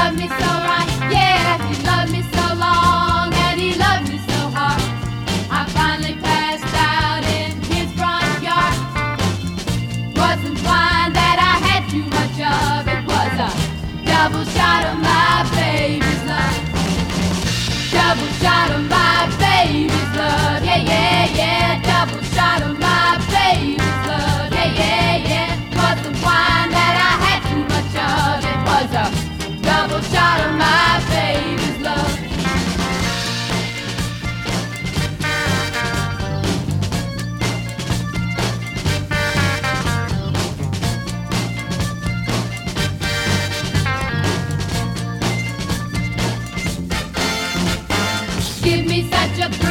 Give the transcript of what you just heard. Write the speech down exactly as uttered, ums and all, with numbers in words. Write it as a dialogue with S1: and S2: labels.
S1: loved me so right, yeah, he loved me so long, and he loved me so hard. I finally passed out in his front yard. Wasn't wine that I had too much of, it was a double shot of my baby's love. Double shot of my baby's love, yeah, yeah, yeah. Double shot of my baby's love, yeah, yeah, yeah. Wasn't wine that I had too much of, it was a double shot of my baby's love. Give me such a